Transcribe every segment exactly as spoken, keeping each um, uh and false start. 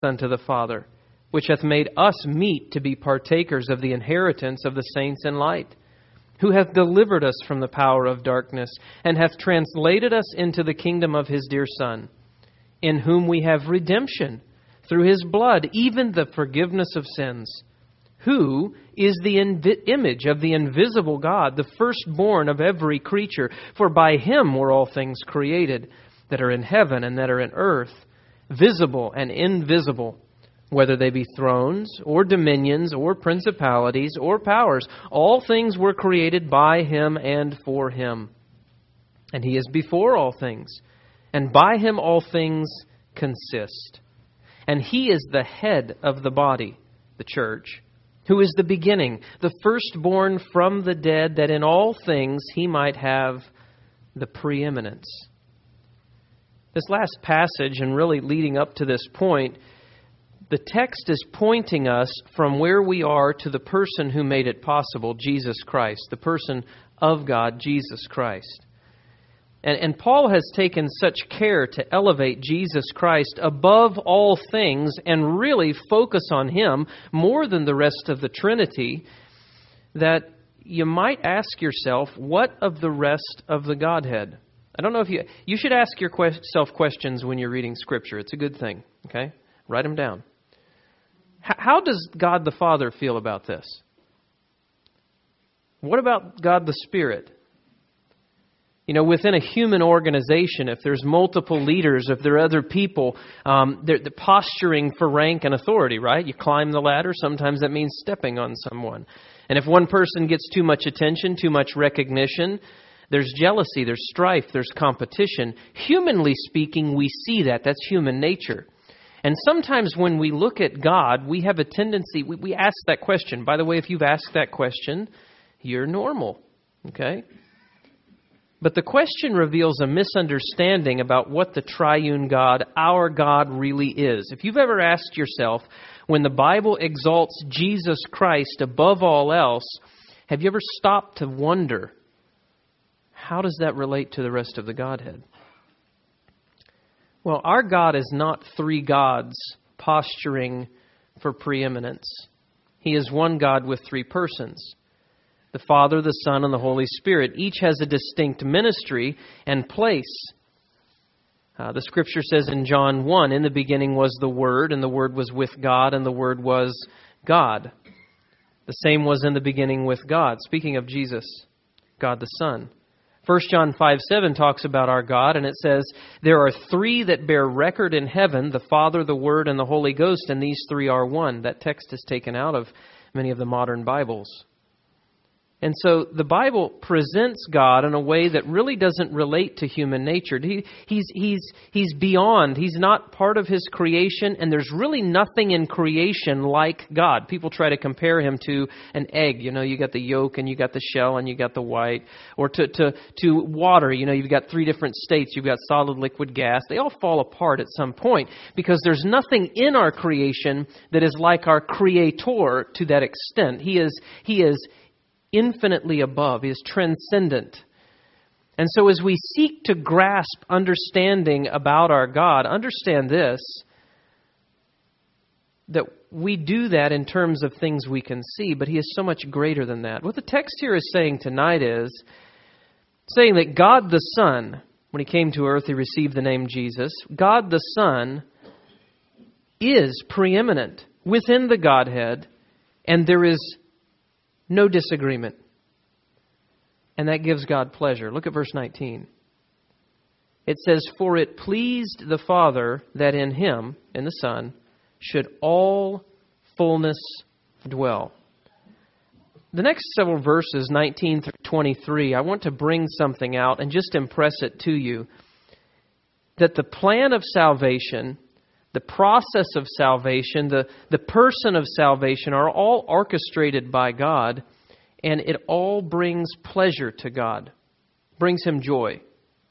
unto the Father, which hath made us meet to be partakers of the inheritance of the saints in light, who hath delivered us from the power of darkness, and hath translated us into the kingdom of His dear Son, in whom we have redemption through His blood, even the forgiveness of sins, who is the invi- image of the invisible God, the firstborn of every creature. For by Him were all things created, that are in heaven and that are in earth, visible and invisible, whether they be thrones or dominions or principalities or powers. All things were created by Him and for Him. And He is before all things, and by Him all things consist. And He is the head of the body, the church, who is the beginning, the firstborn from the dead, that in all things He might have the preeminence. This last passage, and really leading up to this point, the text is pointing us from where we are to the person who made it possible, Jesus Christ, the person of God, Jesus Christ. And, and Paul has taken such care to elevate Jesus Christ above all things and really focus on Him more than the rest of the Trinity, that you might ask yourself, what of the rest of the Godhead? I don't know if you... You should ask yourself questions when you're reading Scripture. It's a good thing, okay? Write them down. H- how does God the Father feel about this? What about God the Spirit? You know, within a human organization, if there's multiple leaders, if there are other people, um, they're, they're posturing for rank and authority, right? You climb the ladder. Sometimes that means stepping on someone. And if one person gets too much attention, too much recognition, there's jealousy, there's strife, there's competition. Humanly speaking, we see that. That's human nature. And sometimes when we look at God, we have a tendency, we, we ask that question. By the way, if you've asked that question, you're normal, okay? But the question reveals a misunderstanding about what the triune God, our God, really is. If you've ever asked yourself, when the Bible exalts Jesus Christ above all else, have you ever stopped to wonder, how does that relate to the rest of the Godhead? Well, our God is not three gods posturing for preeminence. He is one God with three persons. The Father, the Son, and the Holy Spirit. Each has a distinct ministry and place. Uh, the Scripture says in John one, in the beginning was the Word, and the Word was with God, and the Word was God. The same was in the beginning with God. Speaking of Jesus, God the Son. First John five seven talks about our God, and it says, there are three that bear record in heaven, the Father, the Word, and the Holy Ghost, and these three are one. That text is taken out of many of the modern Bibles. And so the Bible presents God in a way that really doesn't relate to human nature. He, he's, he's, he's beyond. He's not part of His creation, and there's really nothing in creation like God. People try to compare Him to an egg. You know, you got the yolk, and you got the shell, and you got the white. Or to, to, to water. You know, you've got three different states. You've got solid, liquid, gas. They all fall apart at some point because there's nothing in our creation that is like our Creator to that extent. He is, He is infinitely above. He is transcendent. And so as we seek to grasp understanding about our God, understand this, that we do that in terms of things we can see, but He is so much greater than that. What the text here is saying tonight is saying that God the Son, when He came to earth, He received the name Jesus. God the Son is preeminent within the Godhead, and there is no disagreement. And that gives God pleasure. Look at verse nineteen. It says, for it pleased the Father that in Him, in the Son, should all fullness dwell. The next several verses, nineteen through twenty-three, I want to bring something out and just impress it to you. That the plan of salvation, the process of salvation, the, the person of salvation are all orchestrated by God, and it all brings pleasure to God, brings Him joy.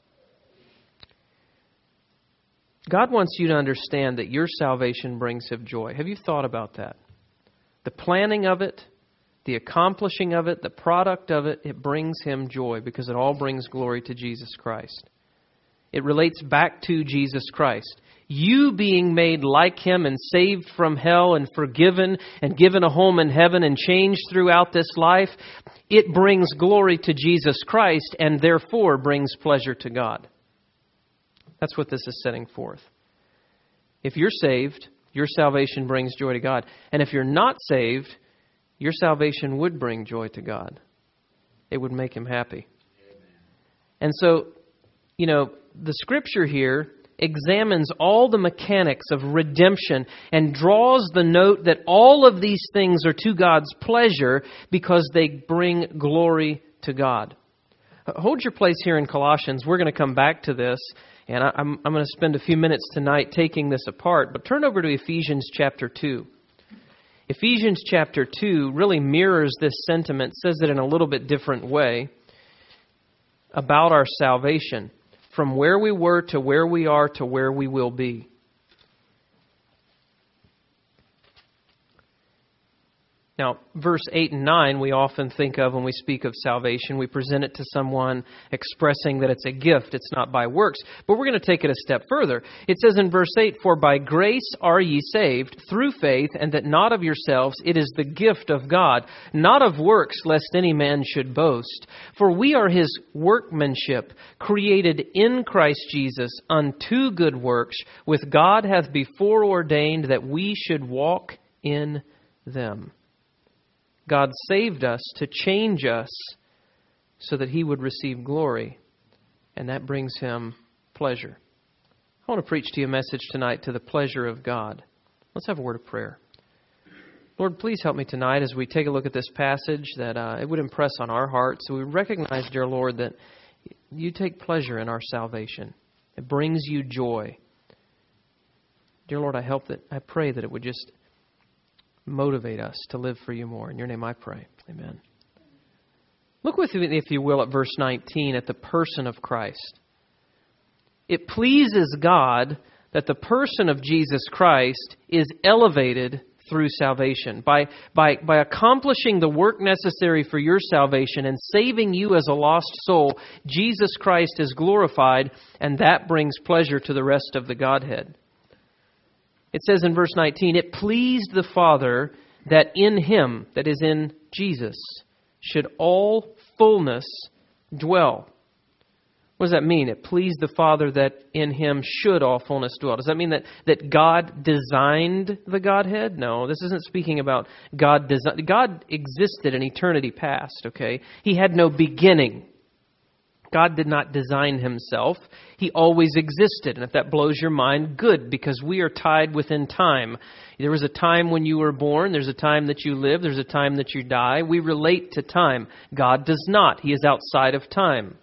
God wants you to understand that your salvation brings Him joy. Have you thought about that? The planning of it, the accomplishing of it, the product of it, it brings Him joy because it all brings glory to Jesus Christ. It relates back to Jesus Christ. you being made like Him and saved from hell and forgiven and given a home in heaven and changed throughout this life, it brings glory to Jesus Christ and therefore brings pleasure to God. That's what this is setting forth. If you're saved, your salvation brings joy to God. And if you're not saved, your salvation would bring joy to God. It would make Him happy. And so, you know, the Scripture here examines all the mechanics of redemption and draws the note that all of these things are to God's pleasure because they bring glory to God. Hold your place here in Colossians. We're going to come back to this, and I'm, I'm going to spend a few minutes tonight taking this apart. But turn over to Ephesians chapter two. Ephesians chapter two really mirrors this sentiment, says it in a little bit different way about our salvation. From where we were to where we are to where we will be. Now, verse eight and nine we often think of when we speak of salvation. We present it to someone expressing that it's a gift, it's not by works. But we're going to take it a step further. It says in verse eight, "For by grace are ye saved, through faith, and that not of yourselves, it is the gift of God, not of works, lest any man should boast. For we are His workmanship, created in Christ Jesus unto good works, which God hath before ordained that we should walk in them." God saved us to change us so that He would receive glory, and that brings Him pleasure. I want to preach to you a message tonight to the pleasure of God. Let's have a word of prayer. Lord, please help me tonight as we take a look at this passage, that uh, it would impress on our hearts. So we recognize, dear Lord, that You take pleasure in our salvation. It brings You joy. Dear Lord, I help that I pray that it would just motivate us to live for You more. In Your name I pray. Amen. Look with me, if you will, at verse nineteen, at the person of Christ. It pleases God that the person of Jesus Christ is elevated through salvation. By, by, by accomplishing the work necessary for your salvation and saving you as a lost soul, Jesus Christ is glorified, and that brings pleasure to the rest of the Godhead. It says in verse nineteen, "It pleased the Father that in Him," that is in Jesus, "should all fullness dwell." What does that mean? It pleased the Father that in Him should all fullness dwell. Does that mean that, that God designed the Godhead? No, this isn't speaking about God design. God existed in eternity past, okay? He had no beginning. God did not design Himself. He always existed. And if that blows your mind, good, because we are tied within time. There was a time when you were born. There's a time that you live. There's a time that you die. We relate to time. God does not. He is outside of time.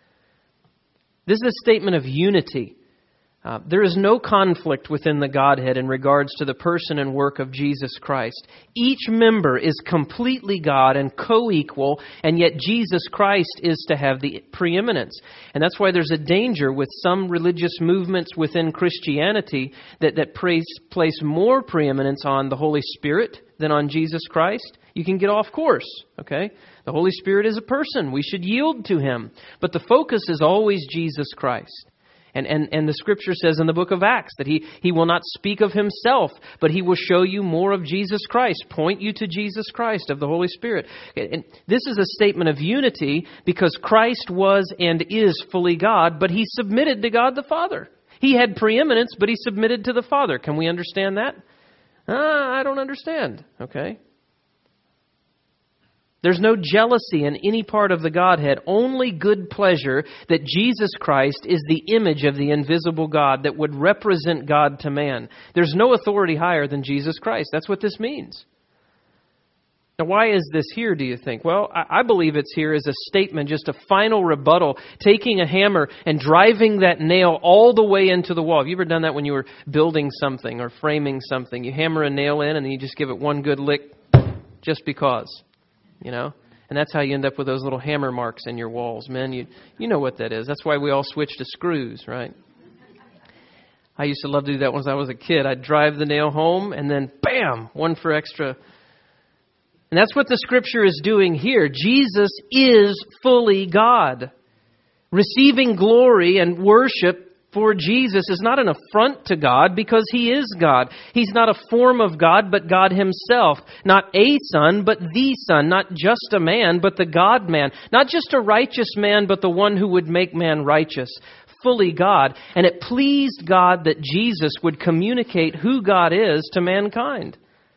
This is a statement of unity. Uh, there is no conflict within the Godhead in regards to the person and work of Jesus Christ. Each member is completely God and co-equal, and yet Jesus Christ is to have the preeminence. And that's why there's a danger with some religious movements within Christianity that, that place, place more preeminence on the Holy Spirit than on Jesus Christ. You can get off course, okay? The Holy Spirit is a person. We should yield to Him. But the focus is always Jesus Christ. And, and, and the Scripture says in the book of Acts that he, he will not speak of Himself, but He will show you more of Jesus Christ, point you to Jesus Christ of the Holy Spirit. And this is a statement of unity because Christ was and is fully God, but He submitted to God the Father. He had preeminence, but He submitted to the Father. Can we understand that? Uh, I don't understand. Okay. There's no jealousy in any part of the Godhead, only good pleasure that Jesus Christ is the image of the invisible God that would represent God to man. There's no authority higher than Jesus Christ. That's what this means. Now, why is this here, do you think? Well, I believe it's here as a statement, just a final rebuttal, taking a hammer and driving that nail all the way into the wall. Have you ever done that when you were building something or framing something? You hammer a nail in and then you just give it one good lick just because. You know, and that's how you end up with those little hammer marks in your walls, men. You you know what that is. That's why we all switch to screws, right? I used to love to do that when I was a kid. I'd drive the nail home and then, bam, one for extra. And that's what the Scripture is doing here. Jesus is fully God, receiving glory and worship for Jesus is not an affront to God because He is God. He's not a form of God, but God Himself. Not a Son, but the Son. Not just a man, but the God-man. Not just a righteous man, but the one who would make man righteous. Fully God. And it pleased God that Jesus would communicate who God is to mankind.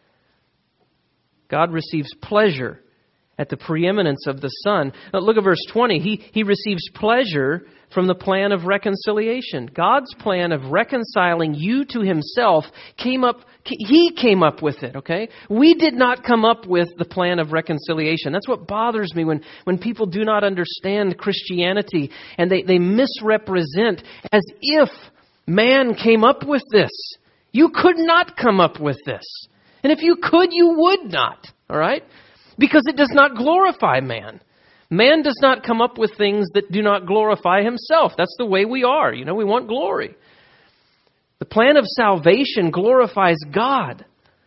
God receives pleasure at the preeminence of the Son. Now look at verse twenty. He, he receives pleasure from the plan of reconciliation. God's plan of reconciling you to Himself came up, He came up with it, okay? We did not come up with the plan of reconciliation. That's what bothers me when, when people do not understand Christianity and they, they misrepresent as if man came up with this. You could not come up with this. And if you could, you would not, all right? Because it does not glorify man. Man does not come up with things that do not glorify himself. That's the way we are. You know, we want glory. The plan of salvation glorifies God.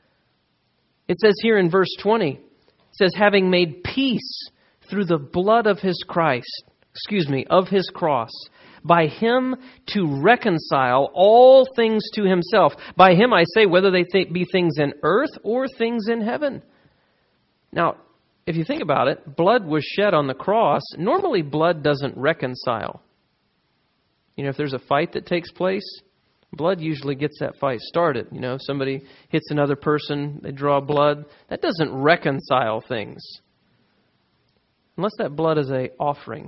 It says here in verse twenty, it says, having made peace through the blood of His Christ, excuse me, of His cross, by Him to reconcile all things to Himself. By Him, I say, whether they th- be things in earth or things in heaven. Now, if you think about it, blood was shed on the cross. Normally, blood doesn't reconcile. You know, if there's a fight that takes place, blood usually gets that fight started. You know, somebody hits another person, they draw blood. That doesn't reconcile things. Unless that blood is an offering,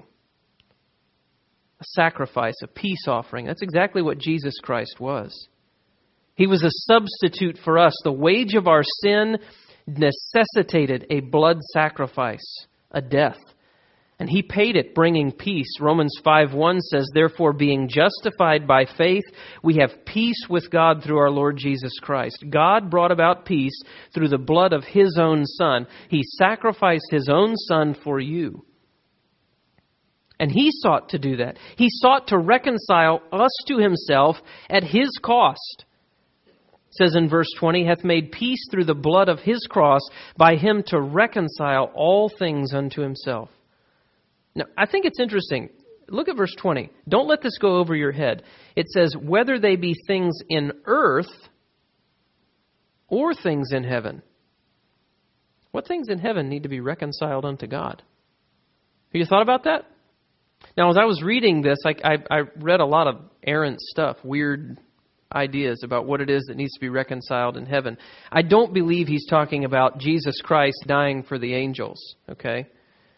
a sacrifice, a peace offering. That's exactly what Jesus Christ was. He was a substitute for us. The wage of our sin necessitated a blood sacrifice, a death. And He paid it, bringing peace. Romans five one says, therefore, being justified by faith, we have peace with God through our Lord Jesus Christ. God brought about peace through the blood of His own Son. He sacrificed His own Son for you. And He sought to do that. He sought to reconcile us to Himself at His cost. It says in verse twenty, hath made peace through the blood of His cross, by Him to reconcile all things unto Himself. Now, I think it's interesting. Look at verse twenty. Don't let this go over your head. It says, whether they be things in earth or things in heaven. What things in heaven need to be reconciled unto God? Have you thought about that? Now, as I was reading this, I, I, I read a lot of errant stuff, weird ideas about what it is that needs to be reconciled in heaven. I don't believe he's talking about Jesus Christ dying for the angels, okay?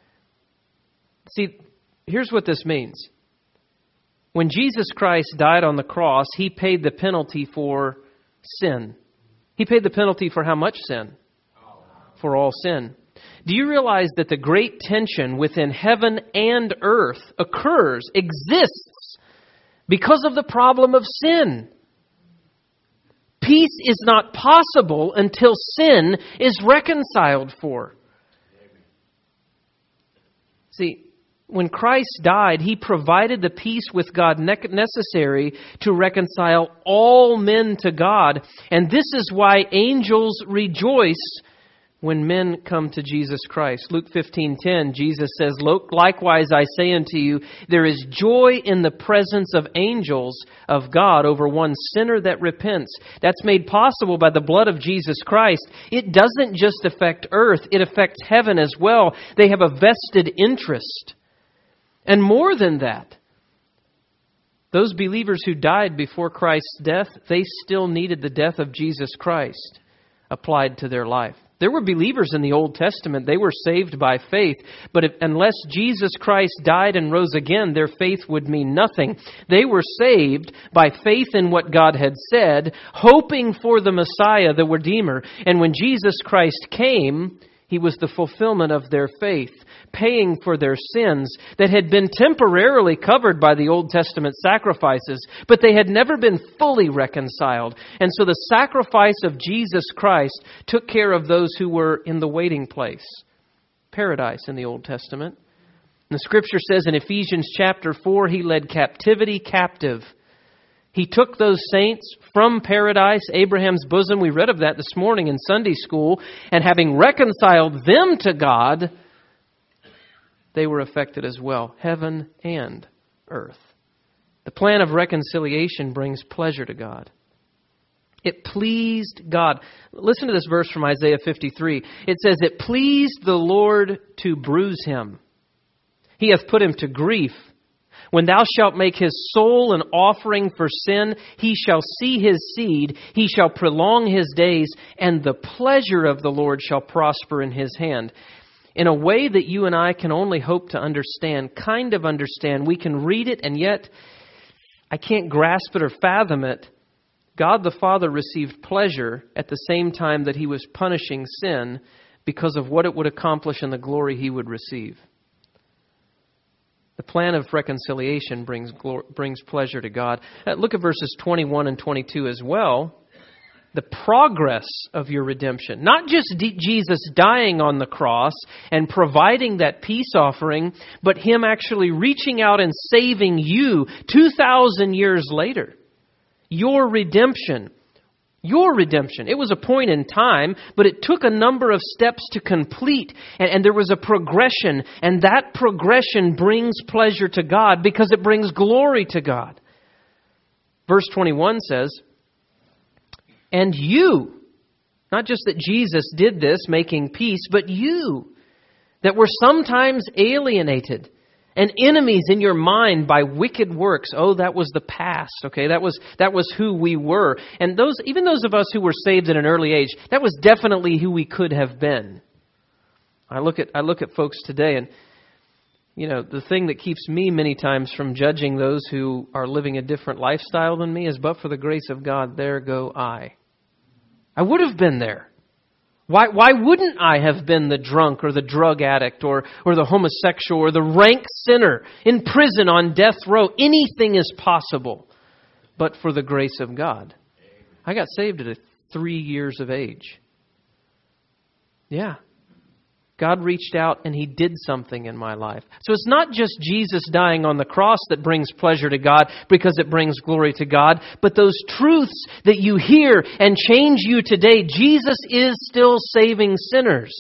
See, here's what this means. When Jesus Christ died on the cross, He paid the penalty for sin. He paid the penalty for how much sin? For all sin. Do you realize that the great tension within heaven and earth occurs, exists, because of the problem of sin? Peace is not possible until sin is reconciled for. See, when Christ died, He provided the peace with God necessary to reconcile all men to God. And this is why angels rejoice when men come to Jesus Christ. Luke fifteen ten, Jesus says, likewise I say unto you, there is joy in the presence of angels of God over one sinner that repents. That's made possible by the blood of Jesus Christ. It doesn't just affect earth, it affects heaven as well. They have a vested interest. And more than that, those believers who died before Christ's death, they still needed the death of Jesus Christ applied to their life. There were believers in the Old Testament. They were saved by faith. But if, unless Jesus Christ died and rose again, their faith would mean nothing. They were saved by faith in what God had said, hoping for the Messiah, the Redeemer. And when Jesus Christ came, He was the fulfillment of their faith, paying for their sins that had been temporarily covered by the Old Testament sacrifices, but they had never been fully reconciled. And so the sacrifice of Jesus Christ took care of those who were in the waiting place, paradise in the Old Testament. And the Scripture says in Ephesians chapter four, He led captivity captive. He took those saints from paradise, Abraham's bosom. We read of that this morning in Sunday school. And having reconciled them to God, they were affected as well, heaven and earth. The plan of reconciliation brings pleasure to God. It pleased God. Listen to this verse from Isaiah fifty-three. It says, "It pleased the Lord to bruise him. He hath put him to grief. When thou shalt make his soul an offering for sin, he shall see his seed, he shall prolong his days, and the pleasure of the Lord shall prosper in his hand." In a way that you and I can only hope to understand, kind of understand. We can read it, and yet I can't grasp it or fathom it. God the Father received pleasure at the same time that he was punishing sin because of what it would accomplish and the glory he would receive. The plan of reconciliation brings glor- brings pleasure to God. Uh, look at verses twenty-one and twenty-two as well. The progress of your redemption. Not just D- Jesus dying on the cross and providing that peace offering, but him actually reaching out and saving you two thousand years later. Your redemption. Your redemption. It was a point in time, but it took a number of steps to complete. And, and there was a progression. And that progression brings pleasure to God because it brings glory to God. Verse twenty-one says, "And you," not just that Jesus did this, making peace, but you that were sometimes alienated and enemies in your mind by wicked works. Oh, that was the past, okay? That was that was who we were. And those, even those of us who were saved at an early age, that was definitely who we could have been. I look at I look at folks today, and you know, the thing that keeps me many times from judging those who are living a different lifestyle than me is, but for the grace of God, there go I. I would have been there. Why why wouldn't I have been the drunk or the drug addict or, or the homosexual or the rank sinner in prison on death row? Anything is possible, but for the grace of God. I got saved at three years of age. Yeah. God reached out and he did something in my life. So it's not just Jesus dying on the cross that brings pleasure to God because it brings glory to God, but those truths that you hear and change you today. Jesus is still saving sinners.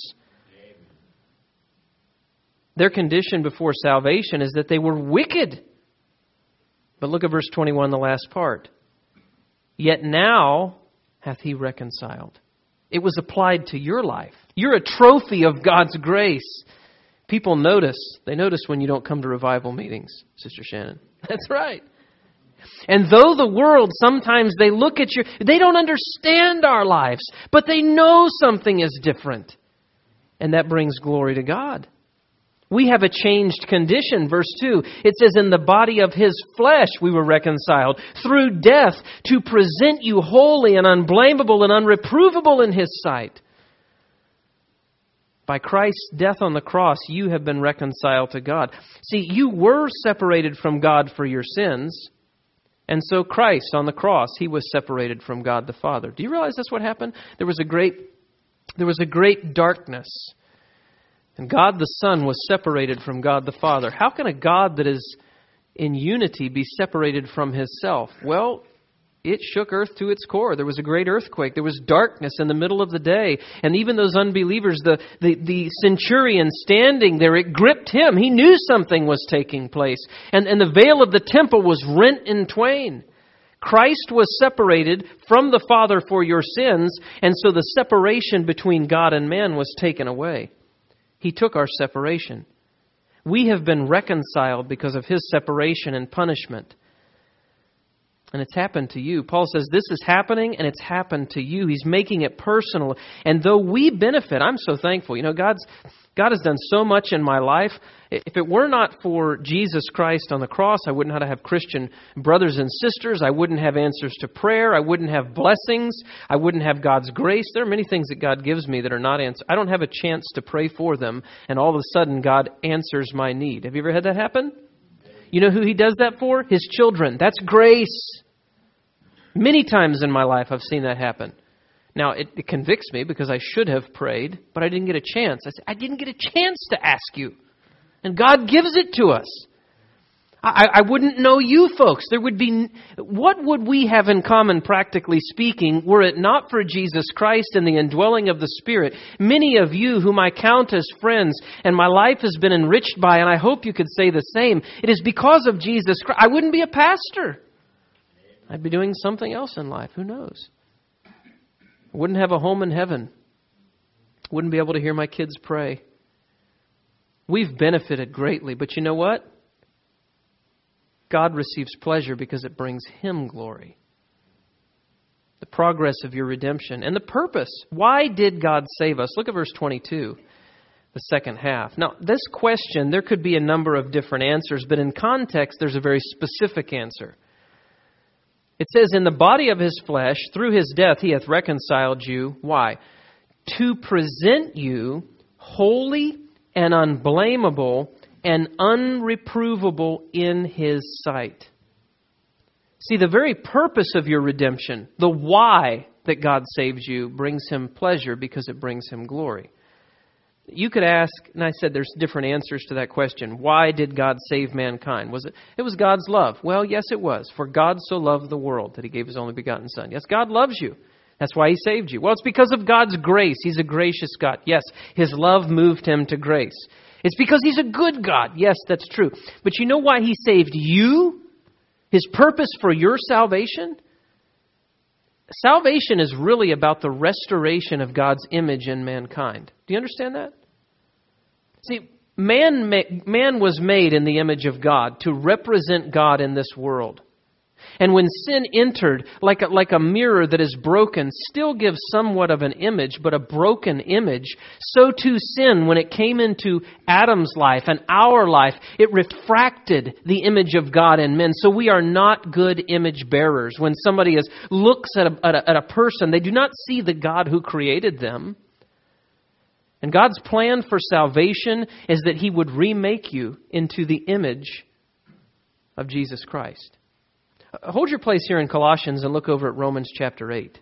Their condition before salvation is that they were wicked. But look at verse twenty-one, the last part. "Yet now hath he reconciled." It was applied to your life. You're a trophy of God's grace. People notice. They notice when you don't come to revival meetings, Sister Shannon. That's right. And though the world, sometimes they look at you, they don't understand our lives, but they know something is different. And that brings glory to God. We have a changed condition. Verse two, it says, "In the body of his flesh we were reconciled through death to present you holy and unblameable and unreprovable in his sight." By Christ's death on the cross, you have been reconciled to God. See, you were separated from God for your sins. And so Christ on the cross, he was separated from God the Father. Do you realize that's what happened? There was a great, there was a great darkness. And God the Son was separated from God the Father. How can a God that is in unity be separated from himself? Well, it shook earth to its core. There was a great earthquake. There was darkness in the middle of the day. And even those unbelievers, the, the, the centurion standing there, it gripped him. He knew something was taking place. And, and the veil of the temple was rent in twain. Christ was separated from the Father for your sins. And so the separation between God and man was taken away. He took our separation. We have been reconciled because of his separation and punishment. And it's happened to you. Paul says this is happening and it's happened to you. He's making it personal. And though we benefit, I'm so thankful. You know, God's God has done so much in my life. If it were not for Jesus Christ on the cross, I wouldn't have Christian brothers and sisters. I wouldn't have answers to prayer. I wouldn't have blessings. I wouldn't have God's grace. There are many things that God gives me that are not answered. I don't have a chance to pray for them, and all of a sudden God answers my need. Have you ever had that happen? You know who he does that for? His children. That's grace. Many times in my life I've seen that happen. Now, it, it convicts me because I should have prayed, but I didn't get a chance. I said, I didn't get a chance to ask you. And God gives it to us. I, I wouldn't know you folks. There would be, what would we have in common, practically speaking, were it not for Jesus Christ and the indwelling of the Spirit? Many of you whom I count as friends and my life has been enriched by, and I hope you could say the same, it is because of Jesus Christ. I wouldn't be a pastor. I'd be doing something else in life. Who knows? I wouldn't have a home in heaven. Wouldn't be able to hear my kids pray. We've benefited greatly, but you know what? God receives pleasure because it brings Him glory. The progress of your redemption and the purpose. Why did God save us? Look at verse twenty-two, the second half. Now, this question, there could be a number of different answers, but in context, there's a very specific answer. It says, in the body of His flesh, through His death, He hath reconciled you. Why? To present you holy and unblameable and unreprovable in His sight. See, the very purpose of your redemption, the why that God saves you, brings Him pleasure because it brings Him glory. You could ask, and I said there's different answers to that question. Why did God save mankind? Was it? It was God's love. Well, yes, it was. For God so loved the world that He gave His only begotten Son. Yes, God loves you. That's why He saved you. Well, it's because of God's grace. He's a gracious God. Yes, His love moved Him to grace. It's because He's a good God. Yes, that's true. But you know why He saved you? His purpose for your salvation? Salvation is really about the restoration of God's image in mankind. Do you understand that? See, man, man was made in the image of God to represent God in this world. And when sin entered, like a, like a mirror that is broken, still gives somewhat of an image, but a broken image, so too sin, when it came into Adam's life and our life, it refracted the image of God in men. So we are not good image bearers. When somebody is, looks at a, at a, at a person, they do not see the God who created them. And God's plan for salvation is that He would remake you into the image of Jesus Christ. Hold your place here in Colossians and look over at Romans chapter eight.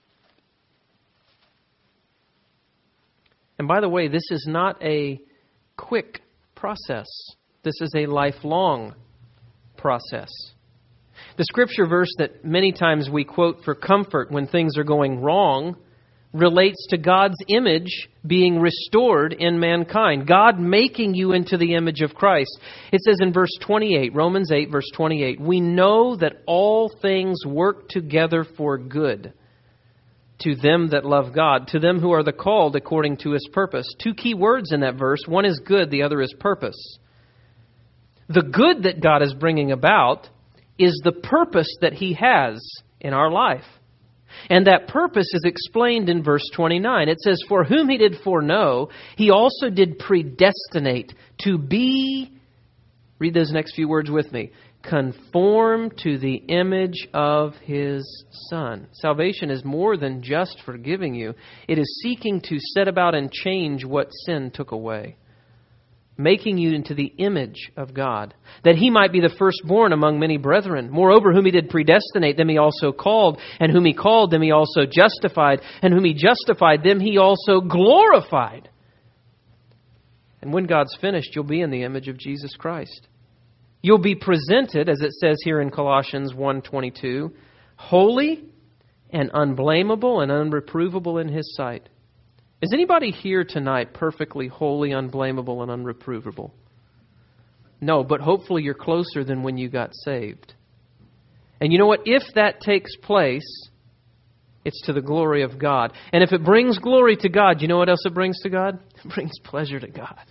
And by the way, this is not a quick process. This is a lifelong process. The scripture verse that many times we quote for comfort when things are going wrong relates to God's image being restored in mankind. God making you into the image of Christ. It says in verse twenty-eight, Romans eight, verse twenty-eight, we know that all things work together for good to them that love God, to them who are the called according to His purpose. Two key words in that verse. One is good, the other is purpose. The good that God is bringing about is the purpose that He has in our life. And that purpose is explained in verse twenty-nine. It says, for whom He did foreknow, He also did predestinate to be, read those next few words with me, conformed to the image of His Son. Salvation is more than just forgiving you. It is seeking to set about and change what sin took away. Making you into the image of God, that He might be the firstborn among many brethren. Moreover, whom He did predestinate, them He also called, and whom He called, them He also justified, and whom He justified, them He also glorified. And when God's finished, you'll be in the image of Jesus Christ. You'll be presented, as it says here in Colossians one twenty-two, holy and unblameable and unreprovable in His sight. Is anybody here tonight perfectly holy, unblameable, and unreprovable? No, but hopefully you're closer than when you got saved. And you know what? If that takes place, it's to the glory of God. And if it brings glory to God, you know what else it brings to God? It brings pleasure to God.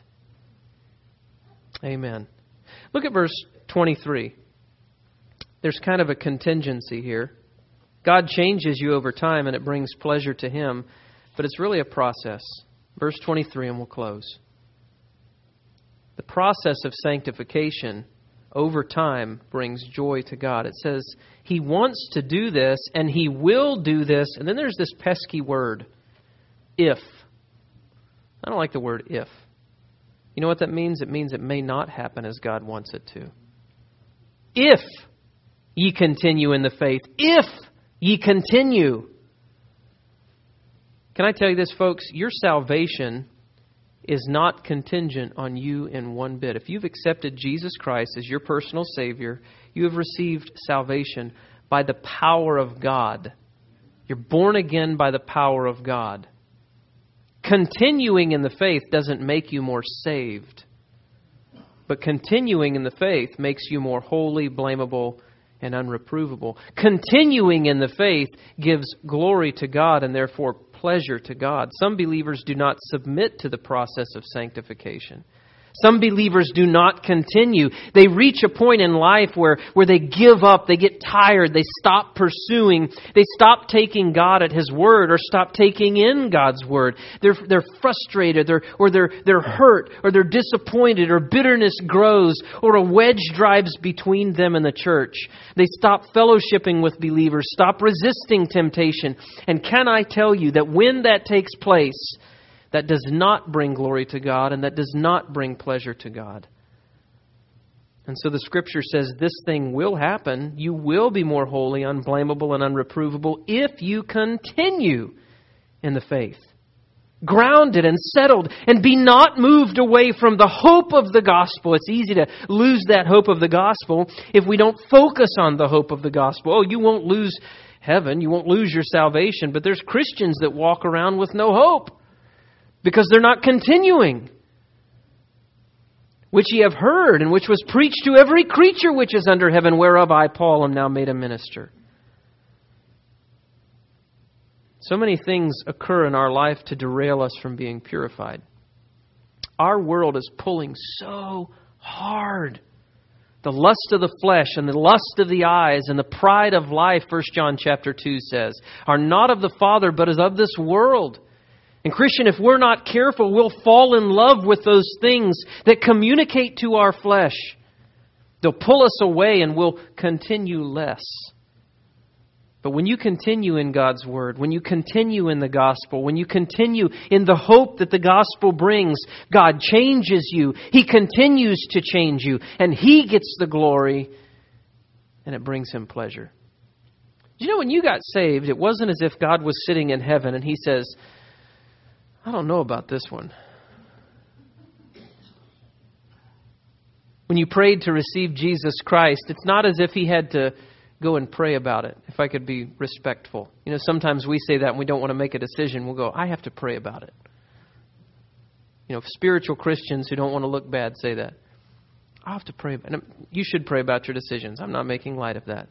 Amen. Look at verse twenty-three. There's kind of a contingency here. God changes you over time and it brings pleasure to Him. But it's really a process. Verse twenty-three, and we'll close. The process of sanctification over time brings joy to God. It says He wants to do this and He will do this. And then there's this pesky word, if. I don't like the word if. You know what that means? It means it may not happen as God wants it to. If ye continue in the faith, if ye continue. Can I tell you this, folks? Your salvation is not contingent on you in one bit. If you've accepted Jesus Christ as your personal Savior, you have received salvation by the power of God. You're born again by the power of God. Continuing in the faith doesn't make you more saved. But continuing in the faith makes you more holy, blamable, and unreprovable. Continuing in the faith gives glory to God and therefore pleasure to God. Some believers do not submit to the process of sanctification. Some believers do not continue. They reach a point in life where, where they give up, they get tired, they stop pursuing, they stop taking God at His word or stop taking in God's word. They're, they're frustrated they're, or they're, they're hurt or they're disappointed or bitterness grows or a wedge drives between them and the church. They stop fellowshipping with believers, stop resisting temptation. And can I tell you that when that takes place, that does not bring glory to God and that does not bring pleasure to God. And so the Scripture says this thing will happen. You will be more holy, unblameable, and unreprovable if you continue in the faith. Grounded and settled and be not moved away from the hope of the gospel. It's easy to lose that hope of the gospel if we don't focus on the hope of the gospel. Oh, you won't lose heaven. You won't lose your salvation. But there's Christians that walk around with no hope, because they're not continuing. Which ye have heard, and which was preached to every creature which is under heaven, whereof I, Paul, am now made a minister. So many things occur in our life to derail us from being purified. Our world is pulling so hard. The lust of the flesh and the lust of the eyes and the pride of life, First John chapter two says, are not of the Father, but is of this world. And Christian, if we're not careful, we'll fall in love with those things that communicate to our flesh. They'll pull us away and we'll continue less. But when you continue in God's Word, when you continue in the gospel, when you continue in the hope that the gospel brings, God changes you. He continues to change you. And He gets the glory. And it brings Him pleasure. You know, when you got saved, it wasn't as if God was sitting in heaven and He says, I don't know about this one. When you prayed to receive Jesus Christ, it's not as if He had to go and pray about it, if I could be respectful. You know, sometimes we say that and we don't want to make a decision. We'll go, I have to pray about it. You know, spiritual Christians who don't want to look bad say that. I have to pray. And you should pray about your decisions. I'm not making light of that.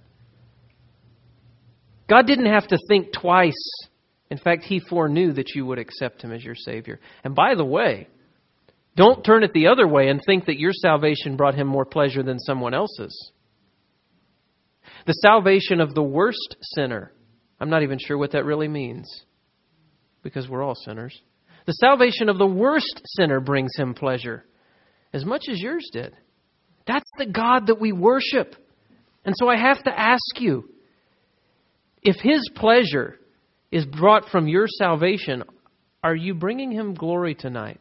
God didn't have to think twice. In fact, He foreknew that you would accept Him as your Savior. And by the way, don't turn it the other way and think that your salvation brought Him more pleasure than someone else's. The salvation of the worst sinner. I'm not even sure what that really means, because we're all sinners. The salvation of the worst sinner brings Him pleasure as much as yours did. That's the God that we worship. And so I have to ask you, if His pleasure is brought from your salvation, are you bringing Him glory tonight?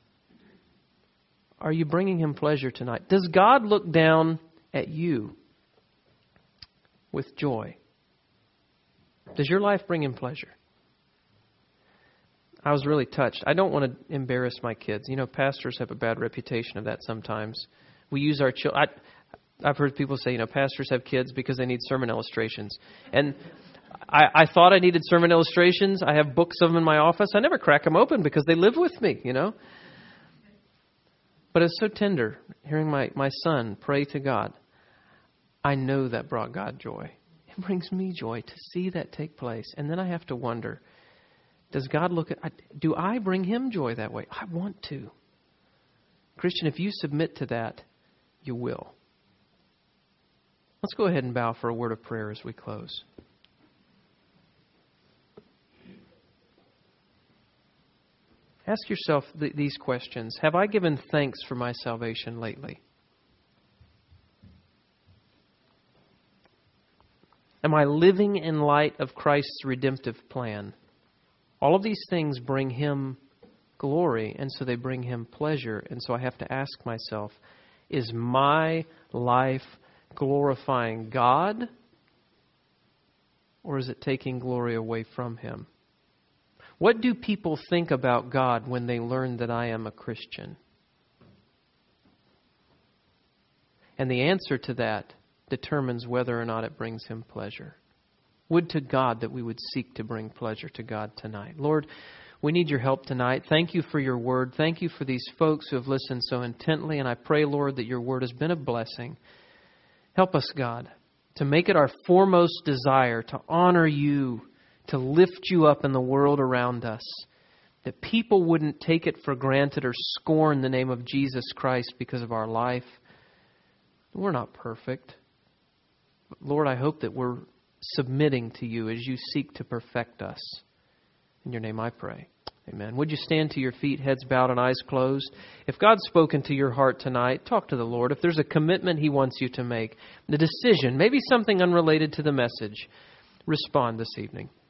Are you bringing Him pleasure tonight? Does God look down at you with joy? Does your life bring Him pleasure? I was really touched. I don't want to embarrass my kids. You know, pastors have a bad reputation of that sometimes. We use our children. I've heard people say, you know, pastors have kids because they need sermon illustrations. And I, I thought I needed sermon illustrations. I have books of them in my office. I never crack them open because they live with me, you know. But it's so tender hearing my, my son pray to God. I know that brought God joy. It brings me joy to see that take place. And then I have to wonder, does God look at, do I bring Him joy that way? I want to. Christian, if you submit to that, you will. Let's go ahead and bow for a word of prayer as we close. Ask yourself th- these questions. Have I given thanks for my salvation lately? Am I living in light of Christ's redemptive plan? All of these things bring Him glory, and so they bring Him pleasure. And so I have to ask myself, is my life glorifying God, or is it taking glory away from Him? What do people think about God when they learn that I am a Christian? And the answer to that determines whether or not it brings Him pleasure. Would to God that we would seek to bring pleasure to God tonight. Lord, we need your help tonight. Thank you for your word. Thank you for these folks who have listened so intently. And I pray, Lord, that your word has been a blessing. Help us, God, to make it our foremost desire to honor you, to lift you up in the world around us, that people wouldn't take it for granted or scorn the name of Jesus Christ because of our life. We're not perfect. But Lord, I hope that we're submitting to you as you seek to perfect us. In your name I pray. Amen. Would you stand to your feet, heads bowed and eyes closed? If God's spoken to your heart tonight, talk to the Lord. If there's a commitment He wants you to make, the decision, maybe something unrelated to the message, respond this evening.